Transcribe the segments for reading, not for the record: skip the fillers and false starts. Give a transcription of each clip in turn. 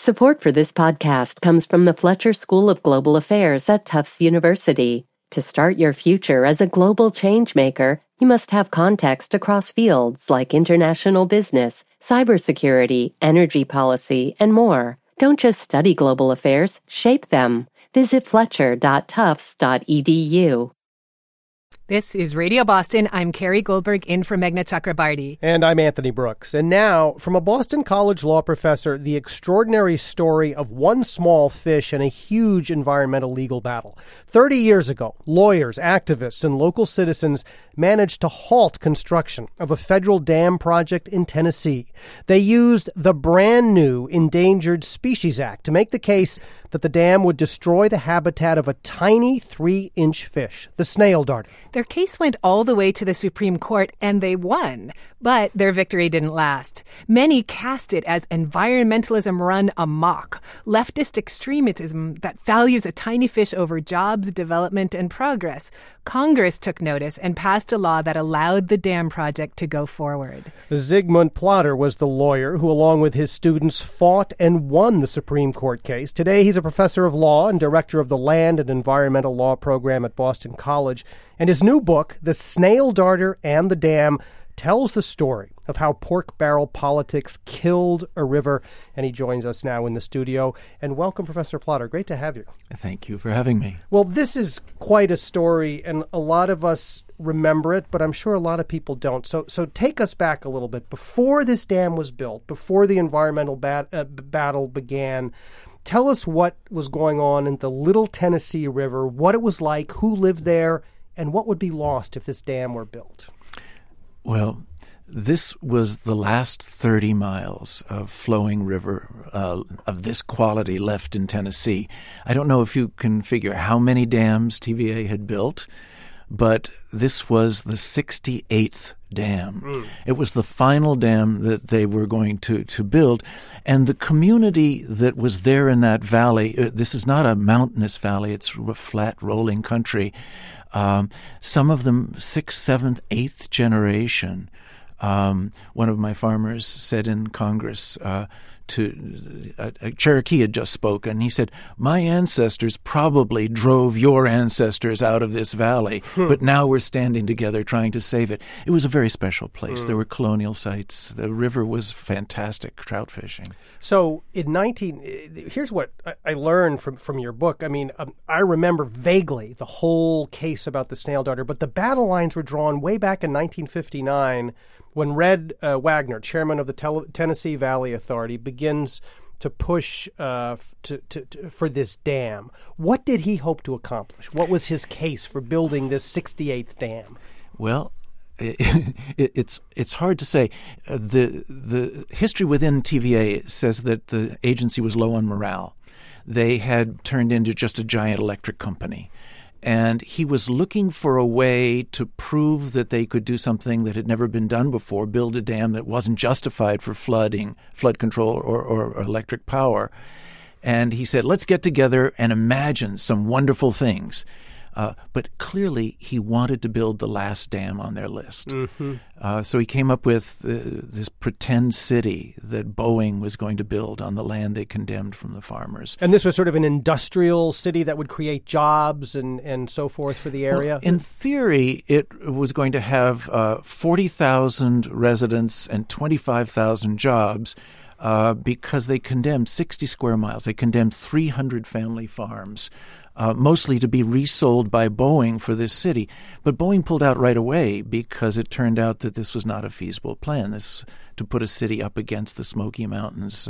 Support for this podcast comes from the Fletcher School of Global Affairs at Tufts University. To start your future as a global changemaker, you must have context across fields like international business, cybersecurity, energy policy, and more. Don't just study global affairs, shape them. Visit fletcher.tufts.edu. This is Radio Boston. I'm Carrie Goldberg in for Meghna Chakrabarty. And I'm Anthony Brooks. And now, from a Boston College law professor, the extraordinary story of one small fish and a huge environmental legal battle. 30 years ago, lawyers, activists, and local citizens managed to halt construction of a federal dam project in Tennessee. They used the brand new Endangered Species Act to make the case that the dam would destroy the habitat of a tiny 3-inch fish, the snail darter. Their case went all the way to the Supreme Court, and they won. But their victory didn't last. Many cast it as environmentalism run amok, leftist extremism that values a tiny fish over jobs, development, and progress. Congress took notice and passed a law that allowed the dam project to go forward. Zygmunt Plater was the lawyer who, along with his students, fought and won the Supreme Court case. Today, he's a professor of law and director of the Land and Environmental Law program at Boston College. And his new book, The Snail Darter and the Dam, tells the story of how pork barrel politics killed a river. And he joins us now in the studio. And welcome, Professor Plater. Great to have you. Thank you for having me. Well, this is quite a story, and a lot of us remember it, but I'm sure a lot of people don't. So take us back a little bit. Before this dam was built, before the environmental battle began, tell us what was going on in the Little Tennessee River, what it was like, who lived there, and what would be lost if this dam were built. Well, this was the last 30 miles of flowing river of this quality left in Tennessee. I don't know if you can figure how many dams TVA had built, but this was the 68th dam. It was the final dam that they were going to build. And the community that was there in that valley, this is not a mountainous valley, it's a flat, rolling country. Some of them 6th, 7th, 8th generation. One of my farmers said in Congress a Cherokee had just spoken. He said, my ancestors probably drove your ancestors out of this valley, but now we're standing together trying to save it. It was a very special place. There were colonial sites. The river was fantastic, trout fishing. So here's what I learned from your book. I mean, I remember vaguely the whole case about the snail darter, but the battle lines were drawn way back in 1959 when Red Wagner, chairman of the Tennessee Valley Authority, begins to push for this dam. What did he hope to accomplish? What was his case for building this 68th dam? Well, it's hard to say. The history within TVA says that the agency was low on morale. They had turned into just a giant electric company. And he was looking for a way to prove that they could do something that had never been done before, build a dam that wasn't justified for flood control or electric power. And he said, let's get together and imagine some wonderful things. But clearly he wanted to build the last dam on their list. So he came up with this pretend city that Boeing was going to build on the land they condemned from the farmers. And this was sort of an industrial city that would create jobs and so forth for the area? Well, in theory, it was going to have 40,000 residents and 25,000 jobs because they condemned 60 square miles. They condemned 300 family farms. Mostly to be resold by Boeing for this city. But Boeing pulled out right away because it turned out that this was not a feasible plan, this to put a city up against the Smoky Mountains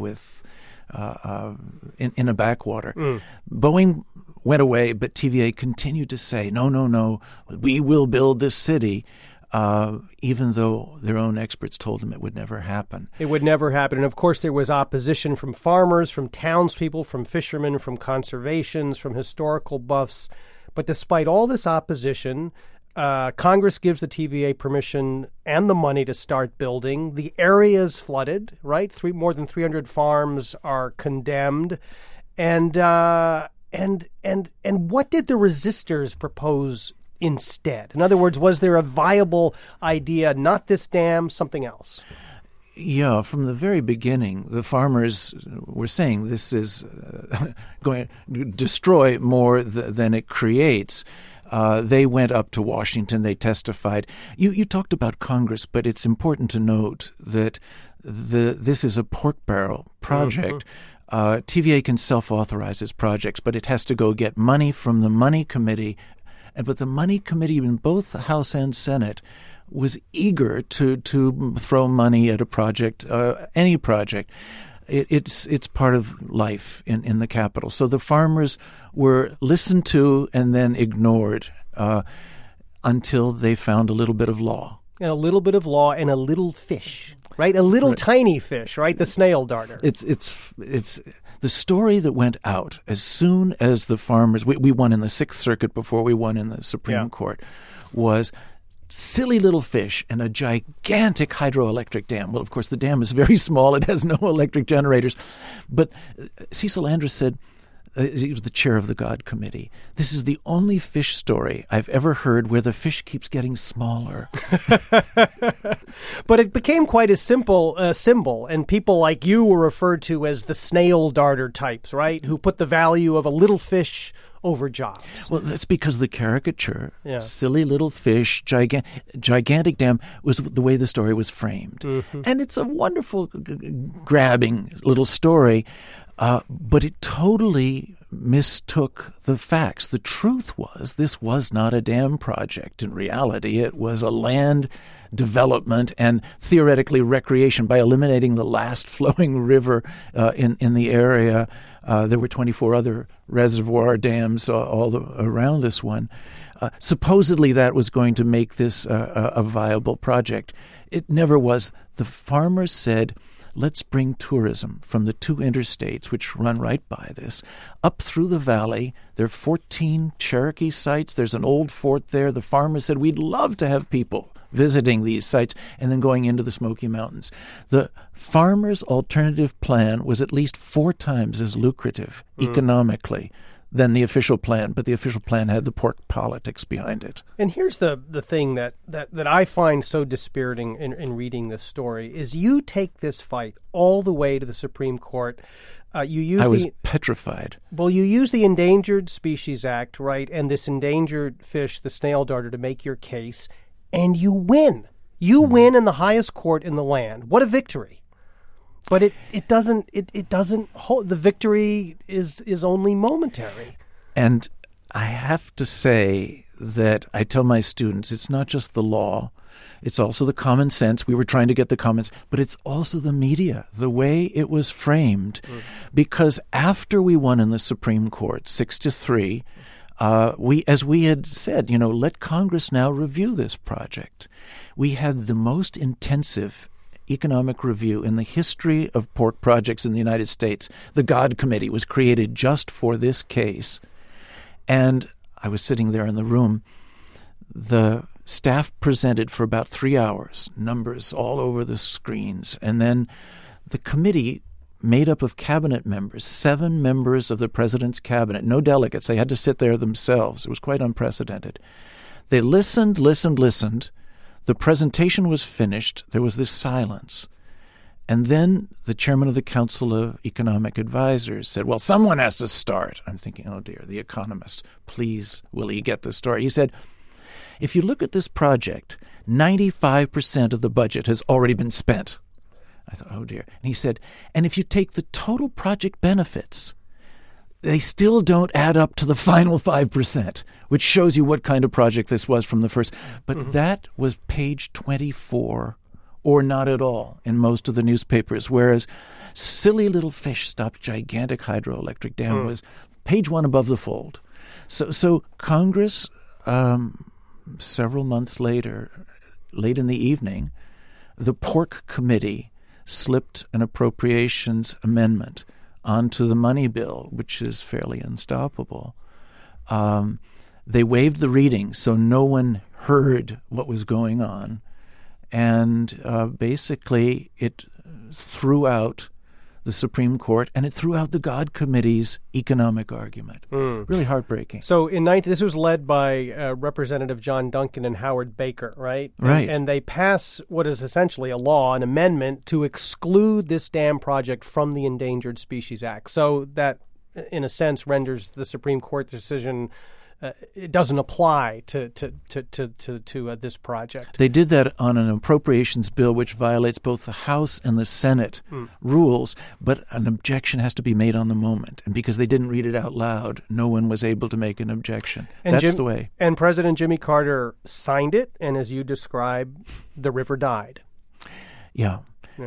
in a backwater. Boeing went away, but TVA continued to say, no, we will build this city. Even though their own experts told them it would never happen. It would never happen. And, of course, there was opposition from farmers, from townspeople, from fishermen, from conservations, from historical buffs. But despite all this opposition, Congress gives the TVA permission and the money to start building. The area is flooded, right? More than 300 farms are condemned. And what did the resistors propose instead? In other words, was there a viable idea, not this dam, something else? Yeah, from the very beginning, the farmers were saying this is going to destroy more than it creates. They went up to Washington. They testified. You talked about Congress, but it's important to note that this is a pork barrel project. TVA can self-authorize its projects, but it has to go get money from the Money Committee. But the Money Committee in both the House and Senate was eager to throw money at a project, any project. It's part of life in the Capitol. So the farmers were listened to and then ignored until they found a little bit of law. And a little bit of law and a little fish, right? A little tiny fish, right? The snail darter. It's the story that went out as soon as the farmers, we won in the Sixth Circuit before we won in the Supreme Court, was silly little fish and a gigantic hydroelectric dam. Well, of course, the dam is very small. It has no electric generators. But Cecil Andrus said, he was the chair of the God Committee, this is the only fish story I've ever heard where the fish keeps getting smaller. But it became quite a simple symbol, and people like you were referred to as the snail darter types, right, who put the value of a little fish over jobs. Well, that's because the caricature, silly little fish, gigantic dam, was the way the story was framed. And it's a wonderful, grabbing little story, but it totally mistook the facts. The truth was this was not a dam project. In reality, it was a land development and theoretically recreation. By eliminating the last flowing river in the area, there were 24 other reservoir dams around this one. Supposedly that was going to make this a viable project. It never was. The farmers said, let's bring tourism from the two interstates, which run right by this, up through the valley. There are 14 Cherokee sites. There's an old fort there. The farmers said, we'd love to have people visiting these sites and then going into the Smoky Mountains. The farmers' alternative plan was at least 4 times as lucrative economically than the official plan, but the official plan had the pork politics behind it. And here's the thing that I find so dispiriting in reading this story is you take this fight all the way to the Supreme Court. I was petrified. Well, you use the Endangered Species Act, right, and this endangered fish, the snail darter, to make your case, and you win. You win in the highest court in the land. What a victory. But it doesn't hold. The victory is only momentary. And I have to say that I tell my students it's not just the law, it's also the common sense. We were trying to get the comments, but it's also the media, the way it was framed. Because after we won in the Supreme Court 6-3, as we had said, let Congress now review this project. We had the most intensive economic review in the history of pork projects in the United States. The God Committee was created just for this case. And I was sitting there in the room. The staff presented for about 3 hours, numbers all over the screens. And then the committee, made up of cabinet members, 7 members of the president's cabinet, no delegates. They had to sit there themselves. It was quite unprecedented. They listened. The presentation was finished. There was this silence. And then the chairman of the Council of Economic Advisors said, well, someone has to start. I'm thinking, oh, dear, the economist. Please, will he get the story? He said, if you look at this project, 95% of the budget has already been spent. I thought, oh, dear. And he said, and if you take the total project benefits, they still don't add up to the final 5%, which shows you what kind of project this was from the first. But that was page 24 or not at all in most of the newspapers, whereas silly little fish stopped gigantic hydroelectric dam was page 1 above the fold. So Congress, several months later, late in the evening, the Pork Committee slipped an appropriations amendment onto the money bill, which is fairly unstoppable. They waived the reading, so no one heard what was going on. And basically it threw out the Supreme Court, and it threw out the God Committee's economic argument. Really heartbreaking. So this was led by Representative John Duncan and Howard Baker, right? Right. And they pass what is essentially a law, an amendment, to exclude this dam project from the Endangered Species Act. So that, in a sense, renders the Supreme Court decision it doesn't apply to this project. They did that on an appropriations bill which violates both the House and the Senate rules, but an objection has to be made on the moment. And because they didn't read it out loud, no one was able to make an objection. That's the way. And President Jimmy Carter signed it, and as you describe, the river died. Yeah.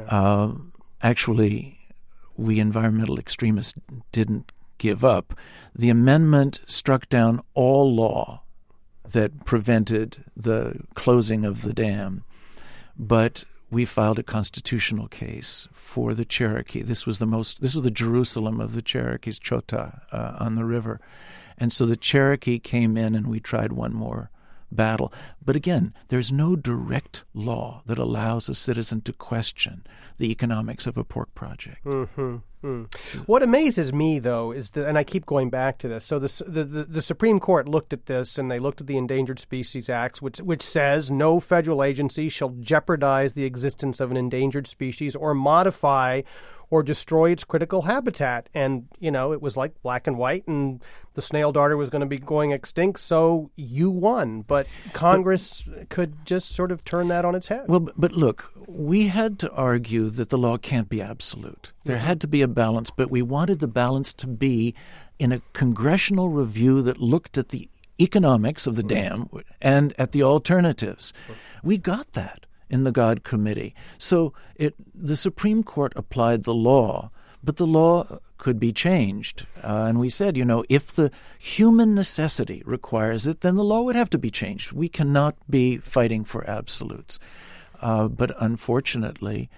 Actually, we environmental extremists didn't give up. The amendment struck down all law that prevented the closing of the dam, but we filed a constitutional case for the Cherokee. This was the Jerusalem of the Cherokees, Chota, on the river. And so the Cherokee came in and we tried one more battle. But again, there's no direct law that allows a citizen to question the economics of a pork project. What amazes me, though, is that, and I keep going back to this, so the Supreme Court looked at this, and they looked at the Endangered Species Act, which says no federal agency shall jeopardize the existence of an endangered species or modify or destroy its critical habitat. And, it was like black and white, and the snail darter was going to be going extinct, so you won. But Congress could just sort of turn that on its head. Well, but look, we had to argue that the law can't be absolute. There had to be a balance, but we wanted the balance to be in a congressional review that looked at the economics of the dam and at the alternatives. We got that in the God Committee. So the Supreme Court applied the law, but the law could be changed. And we said, if the human necessity requires it, then the law would have to be changed. We cannot be fighting for absolutes. But unfortunately,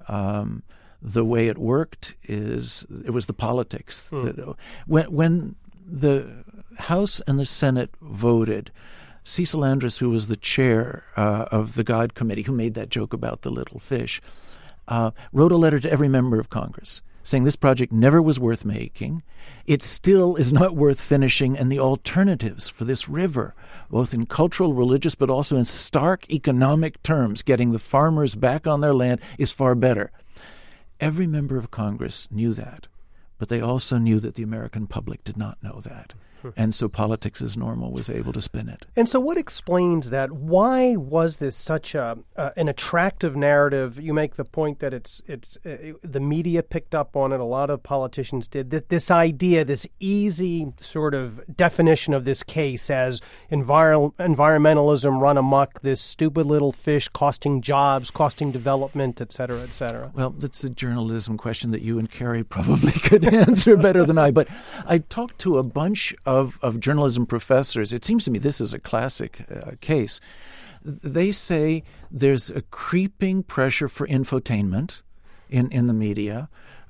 the way it worked is it was the politics. That, when the House and the Senate voted, Cecil Andrus, who was the chair of the God Committee, who made that joke about the little fish, wrote a letter to every member of Congress saying this project never was worth making. It still is not worth finishing, and the alternatives for this river, both in cultural, religious, but also in stark economic terms, getting the farmers back on their land, is far better. Every member of Congress knew that, but they also knew that the American public did not know that. And so politics as normal was able to spin it. And so what explains that? Why was this such an attractive narrative? You make the point that it's the media picked up on it. A lot of politicians did. This idea, this easy sort of definition of this case as environmentalism run amok, this stupid little fish costing jobs, costing development, et cetera, et cetera. Well, that's a journalism question that you and Carrie probably could answer better than I. But I talked to a bunch of journalism professors. It seems to me this is a classic case. They say there's a creeping pressure for infotainment in the media,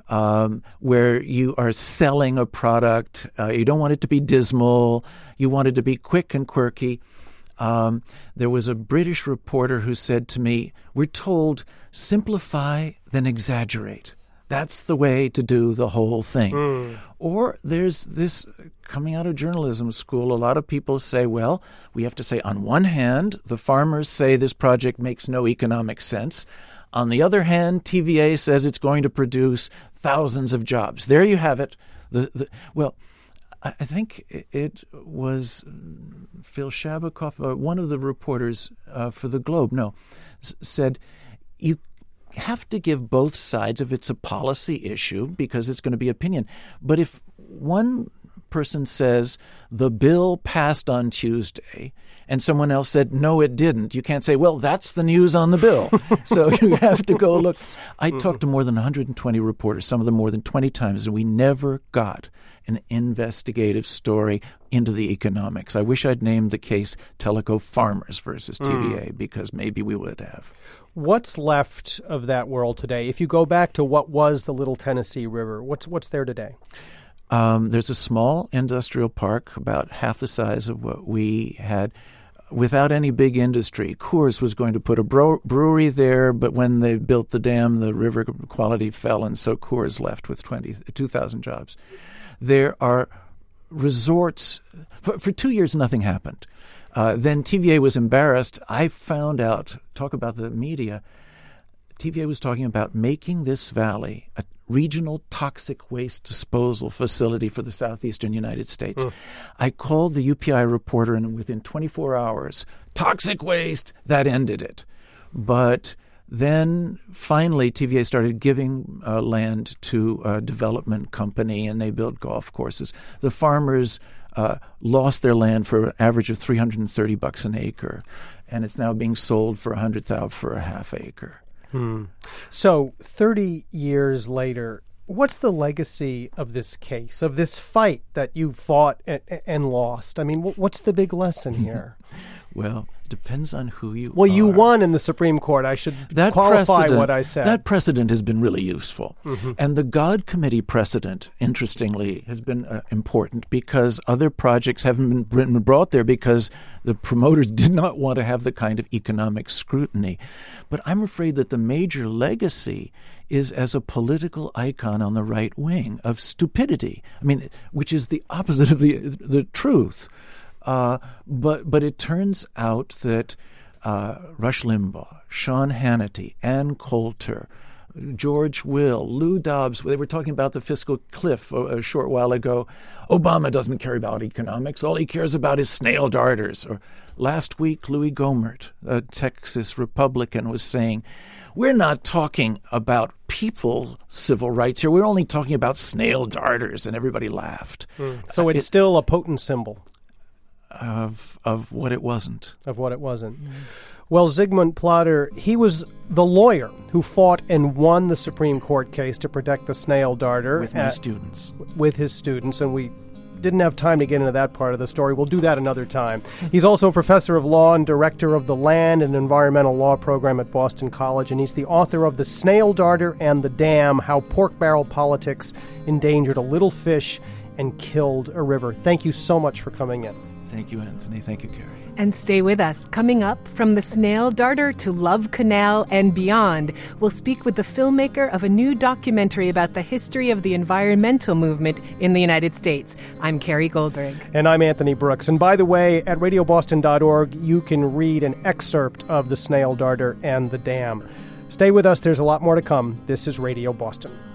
where you are selling a product. You don't want it to be dismal. You want it to be quick and quirky. There was a British reporter who said to me, we're told simplify, then exaggerate. That's the way to do the whole thing. Or there's this coming out of journalism school, a lot of people say, well, we have to say on one hand, the farmers say this project makes no economic sense. On the other hand, TVA says it's going to produce thousands of jobs. There you have it. Well, I think it was Phil Shabakoff, one of the reporters for the Globe, said you have to give both sides if it's a policy issue because it's going to be opinion. But if one person says the bill passed on Tuesday and someone else said, no, it didn't, you can't say, well, that's the news on the bill. So you have to go look. I talked to more than 120 reporters, some of them more than 20 times, and we never got an investigative story into the economics. I wish I'd named the case Teleco Farmers versus TVA because maybe we would have. What's left of that world today? If you go back to what was the Little Tennessee River, what's there today? There's a small industrial park about half the size of what we had. without any big industry. Coors was going to put a brewery there, but when they built the dam, the river quality fell, and so Coors left with 2,000 jobs. There are resorts. For 2 years, nothing happened. Then TVA was embarrassed. I found out, talk about the media, TVA was talking about making this valley a regional toxic waste disposal facility for the southeastern United States. I called the UPI reporter, and within 24 hours, toxic waste, that ended it. But then finally TVA started giving land to a development company, and they built golf courses. The farmers lost their land for an average of $330 an acre, and it's now being sold for $100,000 for a half acre. So 30 years later, what's the legacy of this case, of this fight that you fought and lost? I mean, what's the big lesson here? Well, depends on who you are. Well, you won in the Supreme Court. I should qualify what I said. That precedent has been really useful. And the God Committee precedent, interestingly, has been important because other projects haven't been brought there because the promoters did not want to have the kind of economic scrutiny. But I'm afraid that the major legacy is as a political icon on the right wing of stupidity. I mean, which is the opposite of the truth. But it turns out that Rush Limbaugh, Sean Hannity, Ann Coulter, George Will, Lou Dobbs, they were talking about the fiscal cliff a short while ago. Obama doesn't care about economics. All he cares about is snail darters. Or last week, Louis Gohmert, a Texas Republican, was saying, we're not talking about people civil rights here. We're only talking about snail darters. And everybody laughed. So it's still a potent symbol. Of what it wasn't. Of what it wasn't. Well, Zygmunt Plater, he was the lawyer who fought and won the Supreme Court case to protect the snail darter. With my students. With his students, and we didn't have time to get into that part of the story. We'll do that another time. He's also a professor of law and director of the Land and Environmental Law program at Boston College, and he's the author of The Snail Darter and the Dam, How Pork Barrel Politics Endangered a Little Fish and Killed a River. Thank you so much for coming in. Thank you, Anthony. Thank you, Carrie. And stay with us. Coming up, from the snail darter to Love Canal and beyond, we'll speak with the filmmaker of a new documentary about the history of the environmental movement in the United States. I'm Carrie Goldberg. And I'm Anthony Brooks. And by the way, at radioboston.org, you can read an excerpt of The Snail Darter and the Dam. Stay with us. There's a lot more to come. This is Radio Boston.